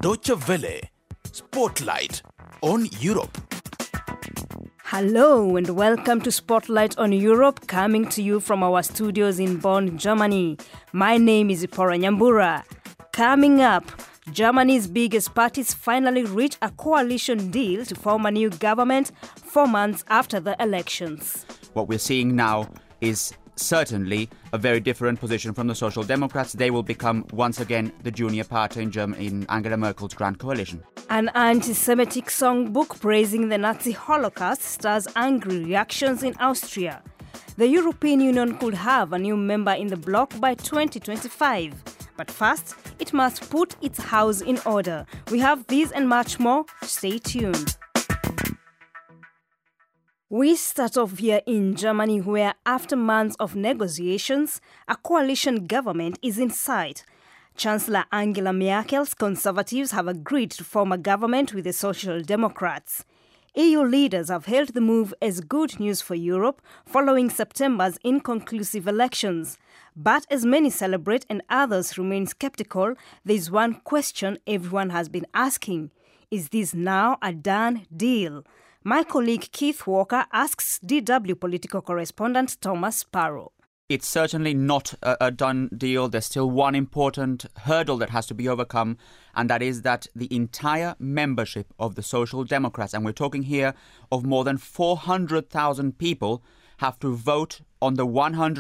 Deutsche Welle. Spotlight on Europe. Hello and welcome to Spotlight on Europe, coming to you from our studios in Bonn, Germany. My name is Ipora Nyambura. Coming up, Germany's biggest parties finally reach a coalition deal to form a new government 4 months after the elections. What we're seeing now is certainly a very different position from the Social Democrats. They will become once again the junior party in Angela Merkel's Grand Coalition. An anti-Semitic songbook praising the Nazi Holocaust stirs angry reactions in Austria. The European Union could have a new member in the bloc by 2025. But first, it must put its house in order. We have these and much more. Stay tuned. We start off here in Germany, where after months of negotiations, a coalition government is in sight. Chancellor Angela Merkel's Conservatives have agreed to form a government with the Social Democrats. EU leaders have hailed the move as good news for Europe following September's inconclusive elections. But as many celebrate and others remain skeptical, there is one question everyone has been asking. Is this now a done deal? My colleague Keith Walker asks DW political correspondent Thomas Sparrow. It's certainly not a done deal. There's still one important hurdle that has to be overcome, and that is that the entire membership of the Social Democrats, and we're talking here of more than 400,000 people, have to vote on the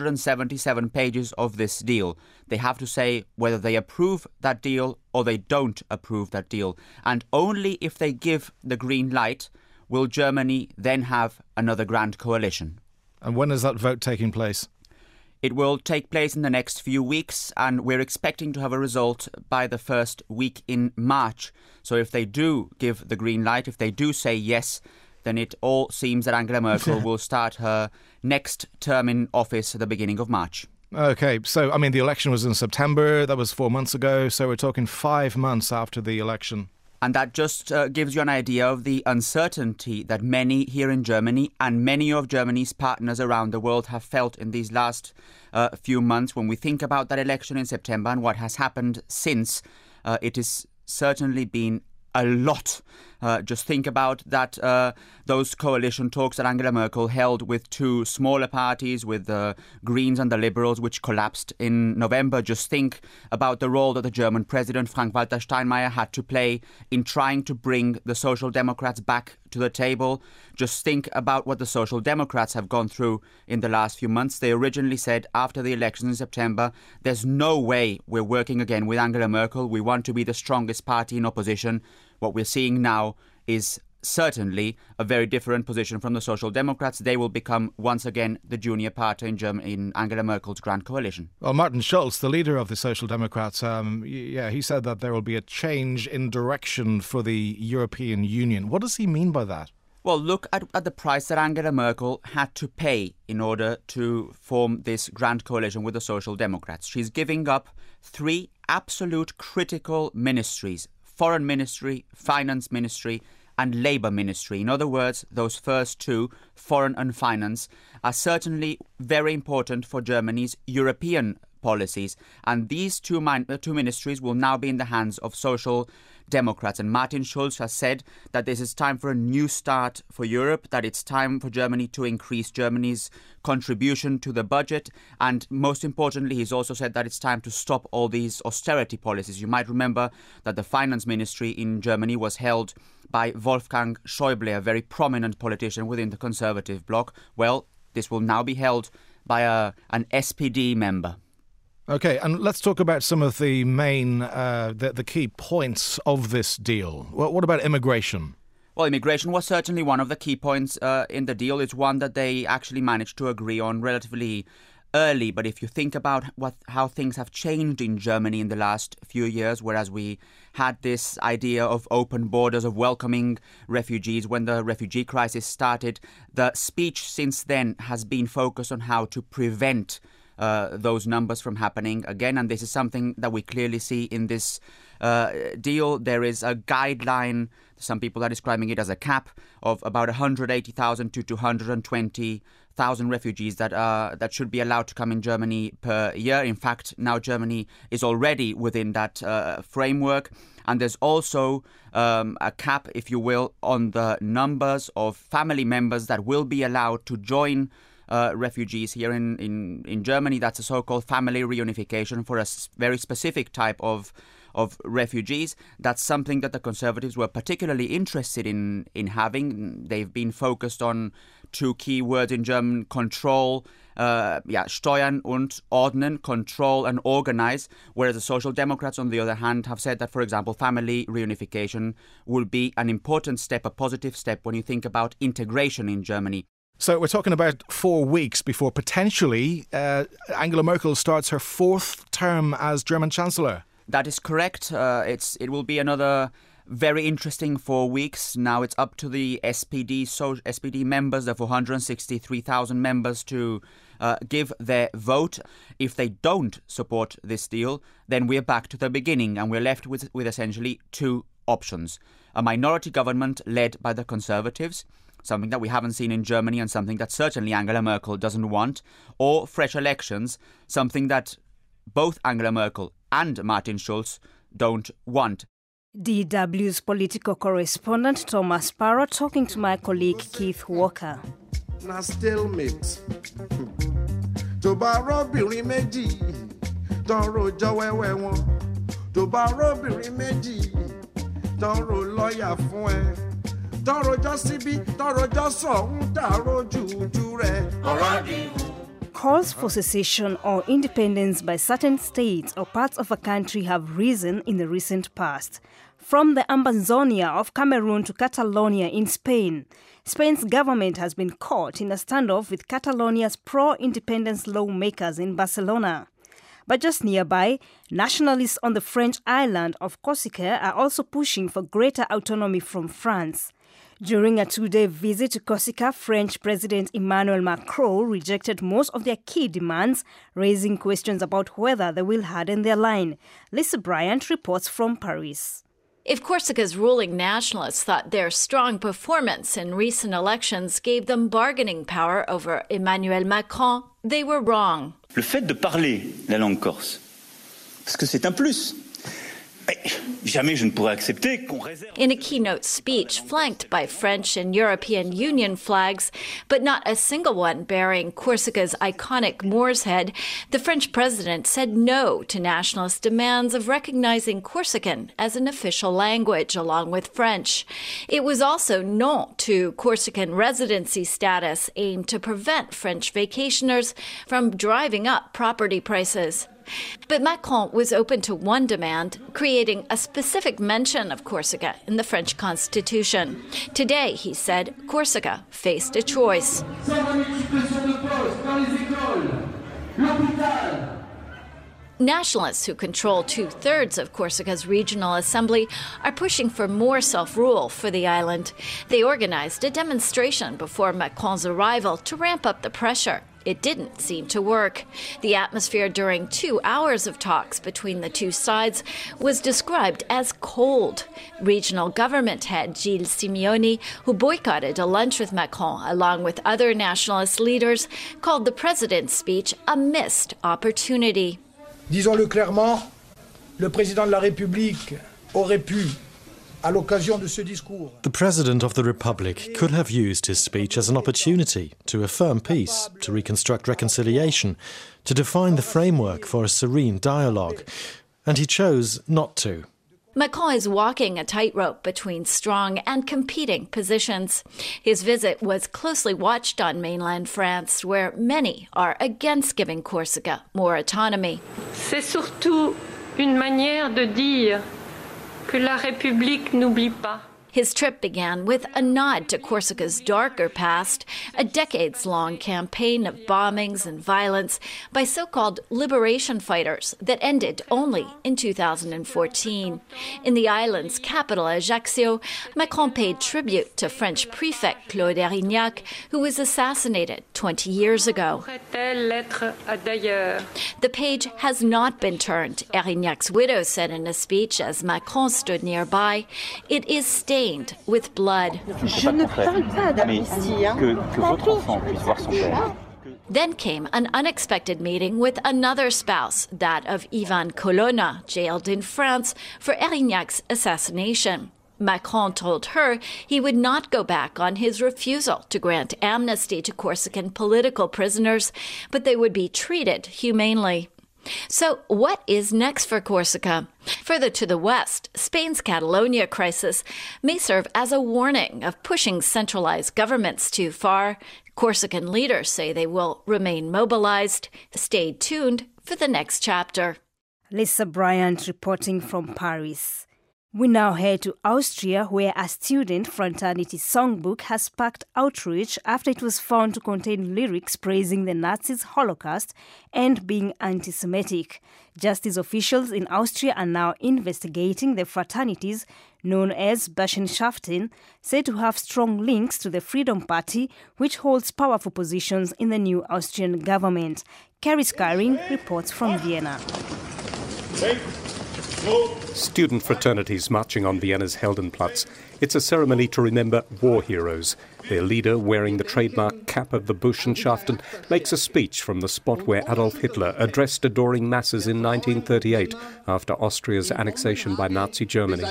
177 pages of this deal. They have to say whether they approve that deal or they don't approve that deal. And only if they give the green light will Germany then have another grand coalition. And when is that vote taking place? It will take place in the next few weeks, and we're expecting to have a result by the first week in March. So if they do give the green light, if they do say yes, then it all seems that Angela Merkel will start her next term in office at the beginning of March. Okay, so, the election was in September, that was 4 months ago, so we're talking 5 months after the election. And that just gives you an idea of the uncertainty that many here in Germany and many of Germany's partners around the world have felt in these last few months. When we think about that election in September and what has happened since, it has certainly been a lot. Just think about that those coalition talks that Angela Merkel held with two smaller parties, with the Greens and the Liberals, which collapsed in November. Just think about the role that the German president, Frank-Walter Steinmeier, had to play in trying to bring the Social Democrats back to the table. Just think about what the Social Democrats have gone through in the last few months. They originally said after the elections in September, there's no way we're working again with Angela Merkel. We want to be the strongest party in opposition. What we're seeing now is certainly a very different position from the Social Democrats. They will become once again the junior party in Angela Merkel's Grand Coalition. Well, Martin Schulz, the leader of the Social Democrats, he said that there will be a change in direction for the European Union. What does he mean by that? Well, look at the price that Angela Merkel had to pay in order to form this grand coalition with the Social Democrats. She's giving up 3 absolute critical ministries: Foreign Ministry, Finance Ministry, and Labour Ministry. In other words, those first 2, foreign and finance, are certainly very important for Germany's European policies. And these two ministries will now be in the hands of Social Democrats. And Martin Schulz has said that this is time for a new start for Europe, that it's time for Germany to increase Germany's contribution to the budget. And most importantly, he's also said that it's time to stop all these austerity policies. You might remember that the finance ministry in Germany was held by Wolfgang Schäuble, a very prominent politician within the conservative bloc. Well, this will now be held by an SPD member. Okay, and let's talk about some of the main, the key points of this deal. What about immigration? Well, immigration was certainly one of the key points in the deal. It's one that they actually managed to agree on relatively early. But if you think about how things have changed in Germany in the last few years, whereas we had this idea of open borders, of welcoming refugees when the refugee crisis started, the speech since then has been focused on how to prevent those numbers from happening again. And this is something that we clearly see in this deal. There is a guideline, some people are describing it as a cap, of about 180,000 to 220,000 100,000 refugees that should be allowed to come in Germany per year. In fact, now Germany is already within that framework. And there's also a cap, if you will, on the numbers of family members that will be allowed to join refugees here in Germany. That's a so-called family reunification for a very specific type of refugees. That's something that the Conservatives were particularly interested in having. They've been focused on two key words in German: control, steuern und ordnen, control and organize, whereas the Social Democrats, on the other hand, have said that, for example, family reunification will be an important step, a positive step, when you think about integration in Germany. So we're talking about 4 weeks before potentially Angela Merkel starts her 4th term as German Chancellor. That is correct. It will be another very interesting 4 weeks. Now it's up to the SPD members, the 463,000 members, to give their vote. If they don't support this deal, then we're back to the beginning and we're left with essentially two options. A minority government led by the Conservatives, something that we haven't seen in Germany and something that certainly Angela Merkel doesn't want, or fresh elections, something that both Angela Merkel and Martin Schulz don't want. DW's political correspondent Thomas Parrott talking to my colleague Keith Walker. Na stalemate. Tó bá rọ́bìnrin méjì, tán rojọ́ wẹ́wẹ́ wọn. Tó bá rọ́bìnrin méjì, tán ro lọ́ọ̀yà fún ẹ. Tán rojọ́ síbí, tán rojọ́ sọ̀hún, dàrú jùjú rẹ̀. Ọ̀rọ̀ dìbò. Calls for secession or independence by certain states or parts of a country have risen in the recent past. From the Ambazonia of Cameroon to Catalonia in Spain, Spain's government has been caught in a standoff with Catalonia's pro-independence lawmakers in Barcelona. But just nearby, nationalists on the French island of Corsica are also pushing for greater autonomy from France. During a 2-day visit to Corsica, French President Emmanuel Macron rejected most of their key demands, raising questions about whether they will harden their line. Lisa Bryant reports from Paris. If Corsica's ruling nationalists thought their strong performance in recent elections gave them bargaining power over Emmanuel Macron, they were wrong. Le fait de parler la langue corse, parce que c'est un plus. Jamais je ne pourrais accepter qu'on réserve. In a keynote speech flanked by French and European Union flags, but not a single one bearing Corsica's iconic Moor's Head, the French president said no to nationalist demands of recognizing Corsican as an official language along with French. It was also no to Corsican residency status aimed to prevent French vacationers from driving up property prices. But Macron was open to one demand, creating a specific mention of Corsica in the French constitution. Today, he said, Corsica faced a choice. Nationalists who control 2/3 of Corsica's regional assembly are pushing for more self-rule for the island. They organized a demonstration before Macron's arrival to ramp up the pressure. It didn't seem to work. The atmosphere during 2 hours of talks between the two sides was described as cold. Regional government head Gilles Simeoni, who boycotted a lunch with Macron along with other nationalist leaders, called the president's speech a missed opportunity. Disons-le clairement, le président de la République aurait pu, à l'occasion de ce discours. The President of the Republic could have used his speech as an opportunity to affirm peace, to reconstruct reconciliation, to define the framework for a serene dialogue, and he chose not to. Macron is walking a tightrope between strong and competing positions. His visit was closely watched on mainland France, where many are against giving Corsica more autonomy. C'est surtout une manière de dire que la République n'oublie pas. His trip began with a nod to Corsica's darker past, a decades-long campaign of bombings and violence by so-called liberation fighters that ended only in 2014. In the island's capital, Ajaccio, Macron paid tribute to French prefect Claude Erignac, who was assassinated 20 years ago. The page has not been turned, Erignac's widow said in a speech as Macron stood nearby. It is staying stained with blood. Then came an unexpected meeting with another spouse, that of Ivan Colonna, jailed in France for Erignac's assassination. Macron told her he would not go back on his refusal to grant amnesty to Corsican political prisoners, but they would be treated humanely. So what is next for Corsica? Further to the west, Spain's Catalonia crisis may serve as a warning of pushing centralized governments too far. Corsican leaders say they will remain mobilized. Stay tuned for the next chapter. Lisa Bryant reporting from Paris. We now head to Austria, where a student fraternity songbook has sparked outrage after it was found to contain lyrics praising the Nazis' Holocaust and being anti-Semitic. Justice officials in Austria are now investigating the fraternities, known as Burschenschaften, said to have strong links to the Freedom Party, which holds powerful positions in the new Austrian government. Kerry Skyring reports from Vienna. Student fraternities marching on Vienna's Heldenplatz. It's a ceremony to remember war heroes. Their leader, wearing the trademark cap of the Burschenschaften, makes a speech from the spot where Adolf Hitler addressed adoring masses in 1938 after Austria's annexation by Nazi Germany.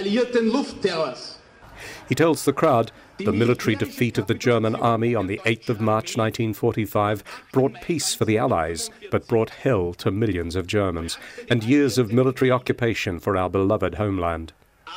He tells the crowd the military defeat of the German army on the 8th of March 1945 brought peace for the Allies, but brought hell to millions of Germans, and years of military occupation for our beloved homeland.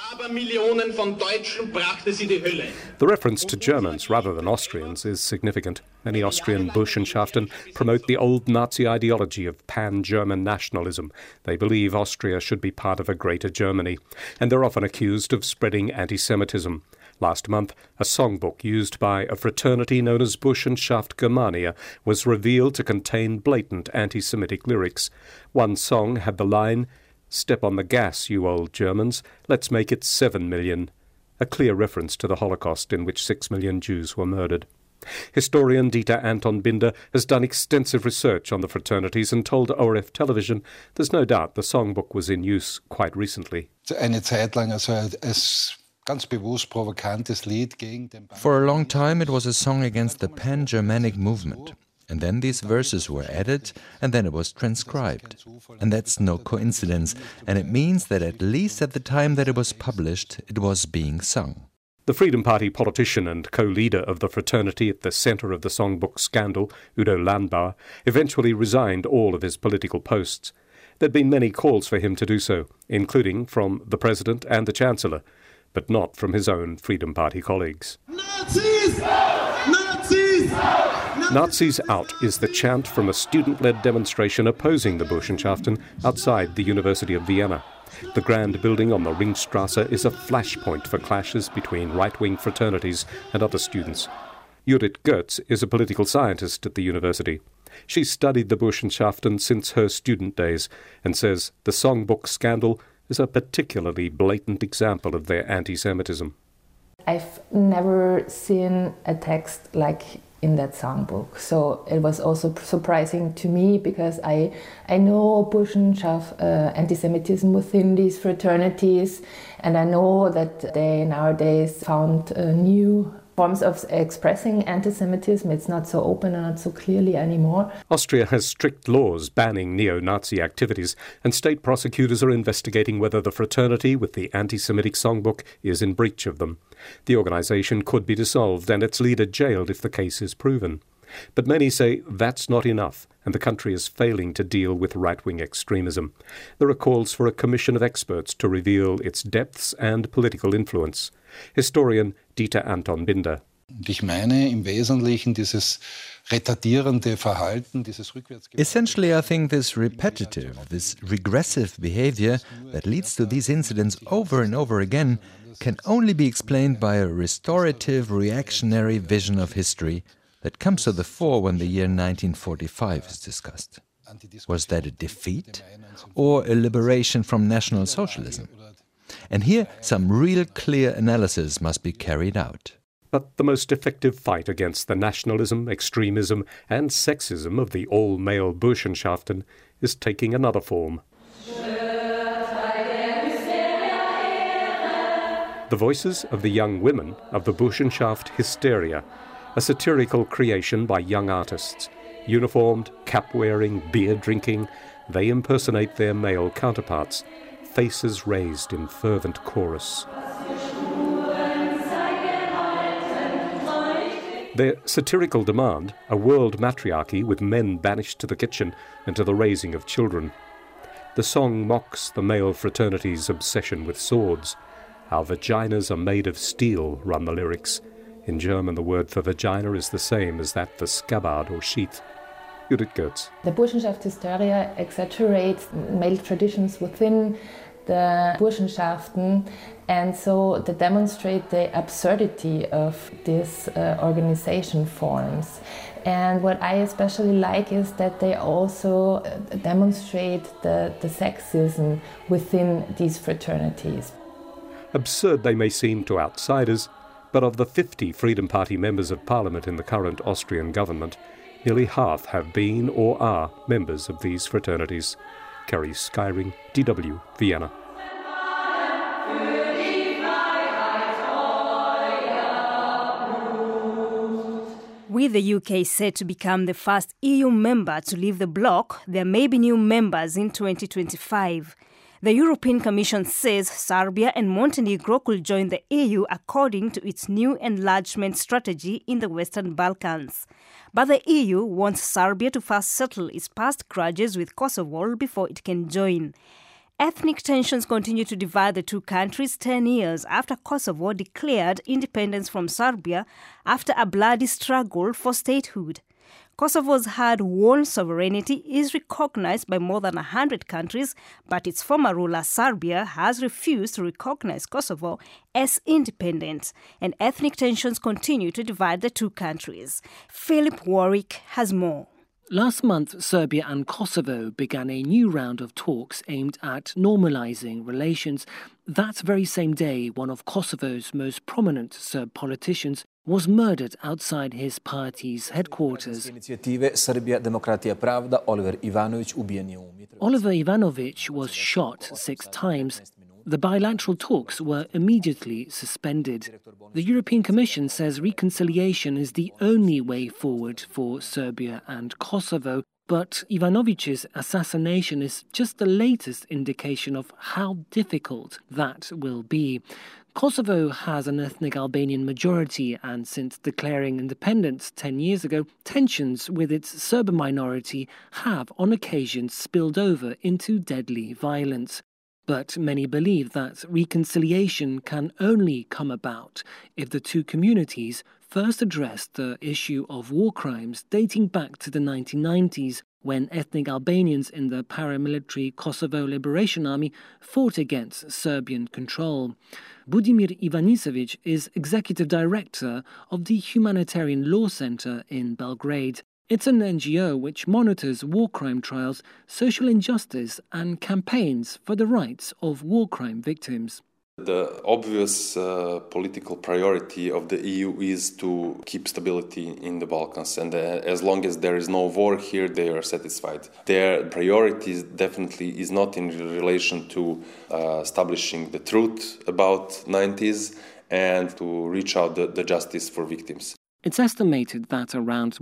The reference to Germans rather than Austrians is significant. Many Austrian Burschenschaften promote the old Nazi ideology of pan-German nationalism. They believe Austria should be part of a greater Germany, and they're often accused of spreading anti-Semitism. Last month, a songbook used by a fraternity known as Burschenschaft Germania was revealed to contain blatant anti-Semitic lyrics. One song had the line, "Step on the gas, you old Germans, let's make it 7 million," a clear reference to the Holocaust in which 6 million Jews were murdered. Historian Dieter Anton Binder has done extensive research on the fraternities and told ORF Television there's no doubt the songbook was in use quite recently. For a long time it was a song against the pan-Germanic movement. And then these verses were added, and then it was transcribed. And that's no coincidence, and it means that at least at the time that it was published, it was being sung. The Freedom Party politician and co-leader of the fraternity at the centre of the songbook scandal, Udo Landbauer, eventually resigned all of his political posts. There'd been many calls for him to do so, including from the President and the Chancellor, but not from his own Freedom Party colleagues. Nazis! Nazis! Nazis out is the chant from a student-led demonstration opposing the Burschenschaften outside the University of Vienna. The grand building on the Ringstrasse is a flashpoint for clashes between right-wing fraternities and other students. Judith Goetz is a political scientist at the university. She's studied the Burschenschaften since her student days and says the songbook scandal is a particularly blatant example of their anti-Semitism. I've never seen a text like in that songbook, so it was also surprising to me because I know Burschenschaft anti-Semitism within these fraternities, and I know that they nowadays found new forms of expressing anti-Semitism. It's not so open and not so clearly anymore. Austria has strict laws banning neo-Nazi activities, and state prosecutors are investigating whether the fraternity with the anti-Semitic songbook is in breach of them. The organisation could be dissolved and its leader jailed if the case is proven. But many say that's not enough, and the country is failing to deal with right-wing extremism. There are calls for a commission of experts to reveal its depths and political influence. Historian Dieter Anton Binder. Essentially, I think this repetitive, this regressive behavior that leads to these incidents over and over again can only be explained by a restorative, reactionary vision of history that comes to the fore when the year 1945 is discussed. Was that a defeat or a liberation from National Socialism? And here some real clear analysis must be carried out. But the most effective fight against the nationalism, extremism and sexism of the all-male Burschenschaften is taking another form. The the voices of the young women of the Burschenschaft Hysteria, a satirical creation by young artists. Uniformed, cap-wearing, beer-drinking, they impersonate their male counterparts, faces raised in fervent chorus. Their satirical demand, a world matriarchy with men banished to the kitchen and to the raising of children. The song mocks the male fraternity's obsession with swords. Our vaginas are made of steel, run the lyrics. In German, the word for vagina is the same as that for scabbard or sheath. Judith Goetz. The Burschenschaft Hysteria exaggerates male traditions within the Burschenschaften, and so they demonstrate the absurdity of these organization forms. And what I especially like is that they also demonstrate the sexism within these fraternities. Absurd they may seem to outsiders, but of the 50 Freedom Party members of parliament in the current Austrian government, nearly half have been or are members of these fraternities. Kerry Skyring, DW, Vienna. With the UK set to become the first EU member to leave the bloc, there may be new members in 2025. The European Commission says Serbia and Montenegro could join the EU according to its new enlargement strategy in the Western Balkans. But the EU wants Serbia to first settle its past grudges with Kosovo before it can join. Ethnic tensions continue to divide the two countries 10 years after Kosovo declared independence from Serbia after a bloody struggle for statehood. Kosovo's hard-won sovereignty is recognized by more than 100 countries, but its former ruler Serbia has refused to recognize Kosovo as independent, and ethnic tensions continue to divide the two countries. Philip Warwick has more. Last month, Serbia and Kosovo began a new round of talks aimed at normalizing relations. That very same day, one of Kosovo's most prominent Serb politicians was murdered outside his party's headquarters. Oliver Ivanović was shot 6 times. The bilateral talks were immediately suspended. The European Commission says reconciliation is the only way forward for Serbia and Kosovo, but Ivanović's assassination is just the latest indication of how difficult that will be. Kosovo has an ethnic Albanian majority, and since declaring independence 10 years ago, tensions with its Serb minority have on occasion spilled over into deadly violence. But many believe that reconciliation can only come about if the two communities first address the issue of war crimes dating back to the 1990s, when ethnic Albanians in the paramilitary Kosovo Liberation Army fought against Serbian control. Budimir Ivanisević is executive director of the Humanitarian Law Center in Belgrade. It's an NGO which monitors war crime trials, social injustice, and campaigns for the rights of war crime victims. The obvious political priority of the EU is to keep stability in the Balkans, and as long as there is no war here, they are satisfied. Their priority definitely is not in relation to establishing the truth about 90s and to reach out the justice for victims. It's estimated that around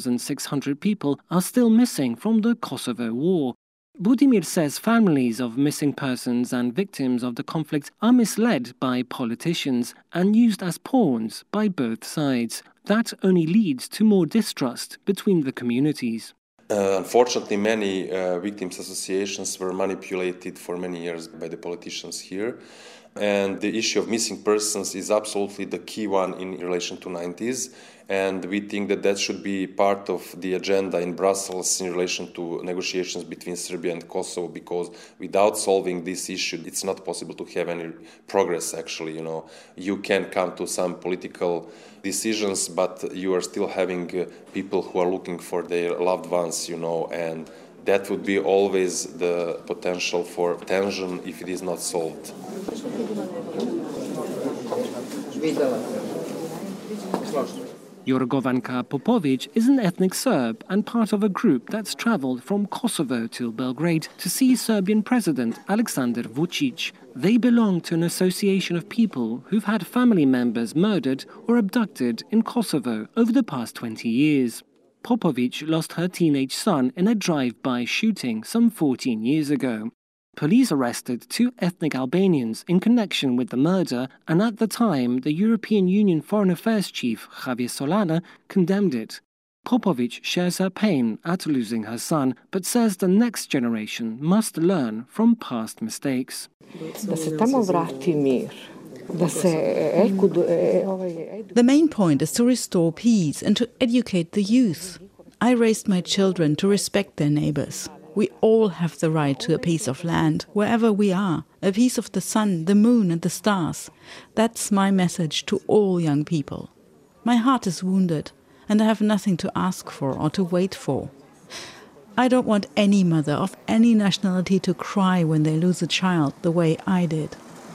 1,600 people are still missing from the Kosovo War. Budimir says families of missing persons and victims of the conflict are misled by politicians and used as pawns by both sides. That only leads to more distrust between the communities. Unfortunately, many victims' associations were manipulated for many years by the politicians here. And the issue of missing persons is absolutely the key one in relation to 90s. And we think that should be part of the agenda in Brussels in relation to negotiations between Serbia and Kosovo, because without solving this issue, it's not possible to have any progress, actually. You can come to some political decisions, but you are still having people who are looking for their loved ones, and that would be always the potential for tension if it is not solved. Jorgovanka Popovic is an ethnic Serb and part of a group that's travelled from Kosovo to Belgrade to see Serbian President Aleksandar Vučić. They belong to an association of people who've had family members murdered or abducted in Kosovo over the past 20 years. Popovic lost her teenage son in a drive-by shooting some 14 years ago. Police arrested 2 ethnic Albanians in connection with the murder, and at the time, the European Union Foreign Affairs Chief, Javier Solana, condemned it. Popovic shares her pain at losing her son, but says the next generation must learn from past mistakes. The main point is to restore peace and to educate the youth. I raised my children to respect their neighbors. We all have the right to a piece of land, wherever we are, a piece of the sun, the moon and the stars. That's my message to all young people. My heart is wounded, and I have nothing to ask for or to wait for. I don't want any mother of any nationality to cry when they lose a child the way I did.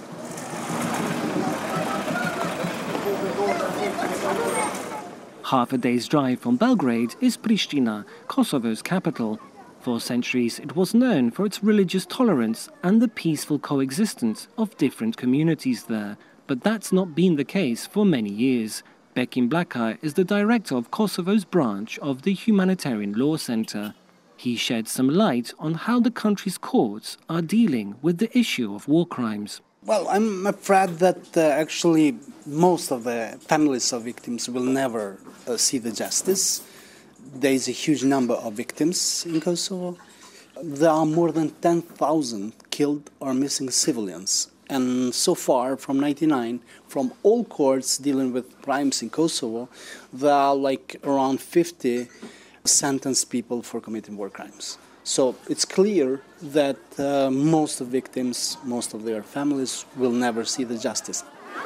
Half a day's drive from Belgrade is Pristina, Kosovo's capital. For centuries, it was known for its religious tolerance and the peaceful coexistence of different communities there. But that's not been the case for many years. Bekim Blakaj is the director of Kosovo's branch of the Humanitarian Law Center. He shed some light on how the country's courts are dealing with the issue of war crimes. Well, I'm afraid that actually most of the families of victims will never see the justice. There is a huge number of victims in Kosovo. There are more than 10,000 killed or missing civilians. And so far, from 1999, from all courts dealing with crimes in Kosovo, there are around 50 sentenced people for committing war crimes. So it's clear that most of victims, most of their families will never see the justice.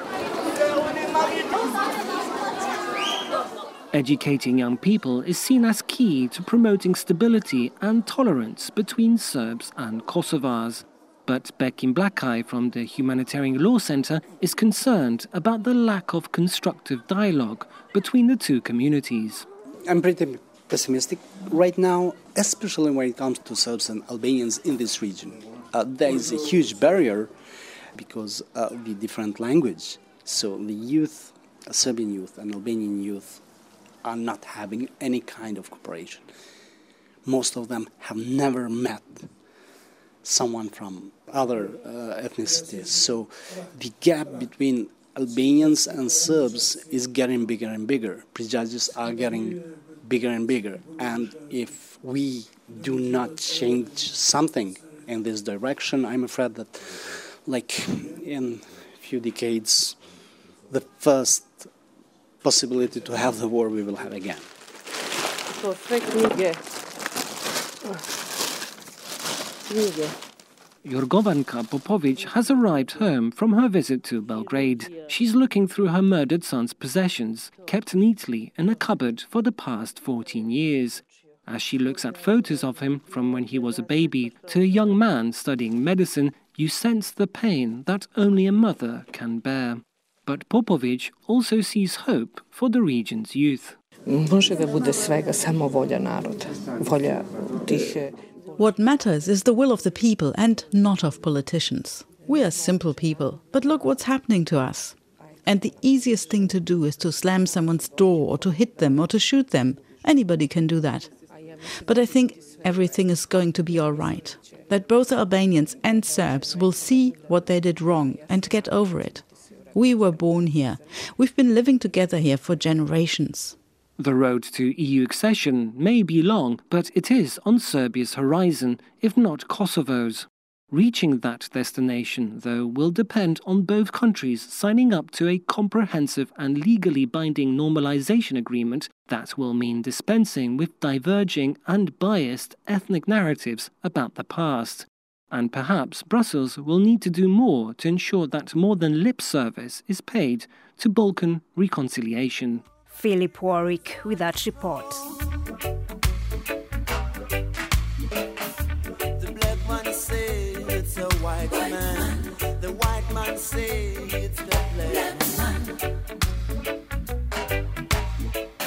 Educating young people is seen as key to promoting stability and tolerance between Serbs and Kosovars. But Bekim Blakaj from the Humanitarian Law Center is concerned about the lack of constructive dialogue between the two communities. I'm pretty pessimistic right now, especially when it comes to Serbs and Albanians in this region. There is a huge barrier because of the different language. So the youth, Serbian youth and Albanian youth, are not having any kind of cooperation. Most of them have never met someone from other ethnicities. So the gap between Albanians and Serbs is getting bigger and bigger. Prejudices are getting bigger and bigger. And if we do not change something in this direction, I'm afraid that in a few decades, the first possibility to have the war we will have again. Jorgovanka Popovic has arrived home from her visit to Belgrade. She's looking through her murdered son's possessions, kept neatly in a cupboard for the past 14 years. As she looks at photos of him from when he was a baby to a young man studying medicine, you sense the pain that only a mother can bear. But Popovic also sees hope for the region's youth. What matters is the will of the people and not of politicians. We are simple people, but look what's happening to us. And the easiest thing to do is to slam someone's door or to hit them or to shoot them. Anybody can do that. But I think everything is going to be all right. That both Albanians and Serbs will see what they did wrong and get over it. We were born here. We've been living together here for generations. The road to EU accession may be long, but it is on Serbia's horizon, if not Kosovo's. Reaching that destination, though, will depend on both countries signing up to a comprehensive and legally binding normalization agreement that will mean dispensing with diverging and biased ethnic narratives about the past. And perhaps Brussels will need to do more to ensure that more than lip service is paid to Balkan reconciliation. Philip Warwick with that report. The black man say it's a white man. The white man say it's the black man.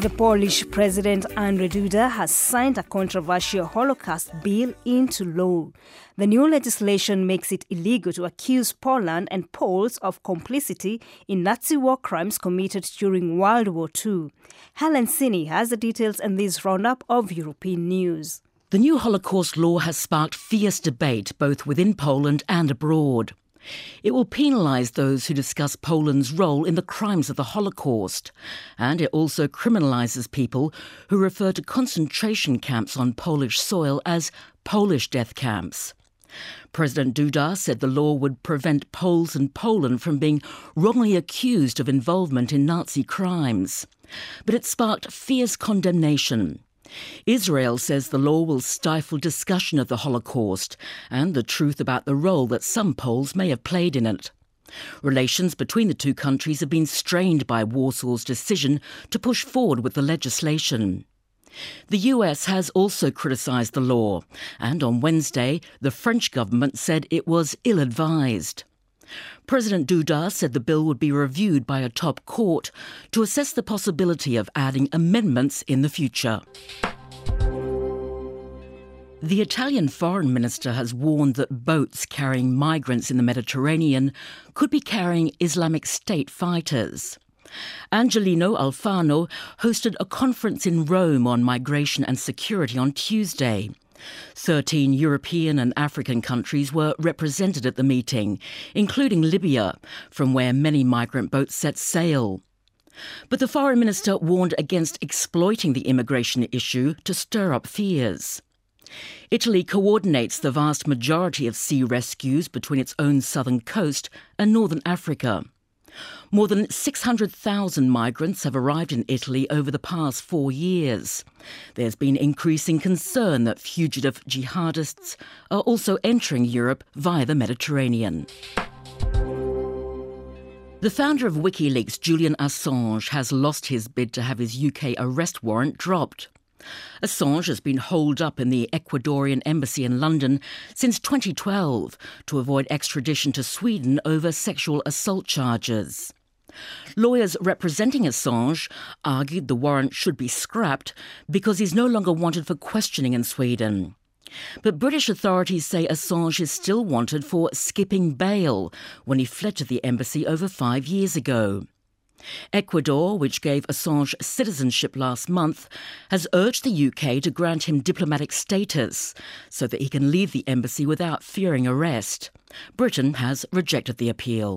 The Polish President Andrzej Duda has signed a controversial Holocaust bill into law. The new legislation makes it illegal to accuse Poland and Poles of complicity in Nazi war crimes committed during World War II. Helen Sini has the details in this roundup of European news. The new Holocaust law has sparked fierce debate both within Poland and abroad. It will penalise those who discuss Poland's role in the crimes of the Holocaust, and it also criminalises people who refer to concentration camps on Polish soil as Polish death camps. President Duda said the law would prevent Poles and Poland from being wrongly accused of involvement in Nazi crimes. But it sparked fierce condemnation. Israel says the law will stifle discussion of the Holocaust and the truth about the role that some Poles may have played in it. Relations between the two countries have been strained by Warsaw's decision to push forward with the legislation. The US has also criticised the law, and on Wednesday, the French government said it was ill-advised. President Duda said the bill would be reviewed by a top court to assess the possibility of adding amendments in the future. The Italian foreign minister has warned that boats carrying migrants in the Mediterranean could be carrying Islamic State fighters. Angelino Alfano hosted a conference in Rome on migration and security on Tuesday. 13 European and African countries were represented at the meeting, including Libya, from where many migrant boats set sail. But the foreign minister warned against exploiting the immigration issue to stir up fears. Italy coordinates the vast majority of sea rescues between its own southern coast and northern Africa. More than 600,000 migrants have arrived in Italy over the past 4 years. There's been increasing concern that fugitive jihadists are also entering Europe via the Mediterranean. The founder of WikiLeaks, Julian Assange, has lost his bid to have his UK arrest warrant dropped. Assange has been holed up in the Ecuadorian embassy in London since 2012 to avoid extradition to Sweden over sexual assault charges. Lawyers representing Assange argued the warrant should be scrapped because he's no longer wanted for questioning in Sweden. But British authorities say Assange is still wanted for skipping bail when he fled to the embassy over 5 years ago. Ecuador, which gave Assange citizenship last month, has urged the UK to grant him diplomatic status so that he can leave the embassy without fearing arrest. Britain has rejected the appeal.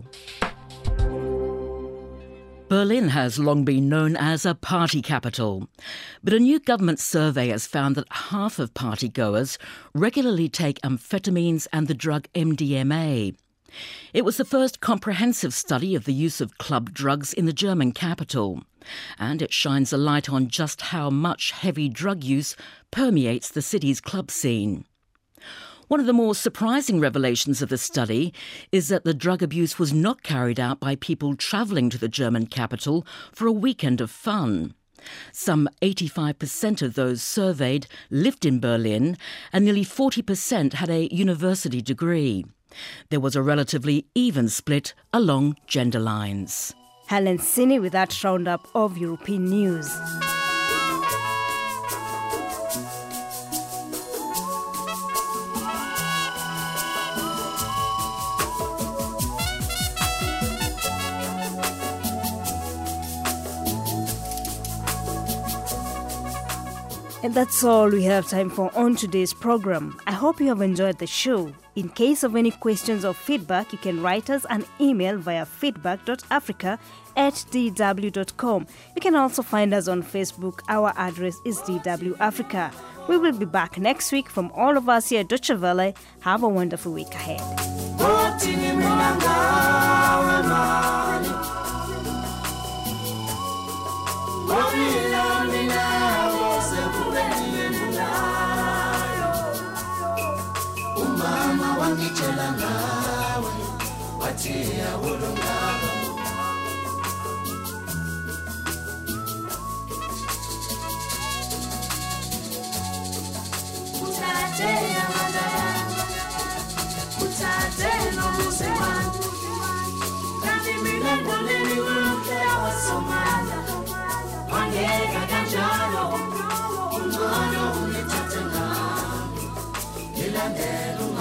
Berlin has long been known as a party capital, but a new government survey has found that half of partygoers regularly take amphetamines and the drug MDMA. It was the first comprehensive study of the use of club drugs in the German capital, and it shines a light on just how much heavy drug use permeates the city's club scene. One of the more surprising revelations of the study is that the drug abuse was not carried out by people travelling to the German capital for a weekend of fun. Some 85% of those surveyed lived in Berlin, and nearly 40% had a university degree. There was a relatively even split along gender lines. Helen Sini with that roundup of European news. And that's all we have time for on today's program. I hope you have enjoyed the show. In case of any questions or feedback, you can write us an email via feedback.africa@dw.com. You can also find us on Facebook. Our address is DW Africa. We will be back next week. From all of us here at Deutsche Welle, have a wonderful week ahead. Umama wangitshela ngawe wathi awulunganga uthathe amandla uthathe nomuzi wangu Mandela.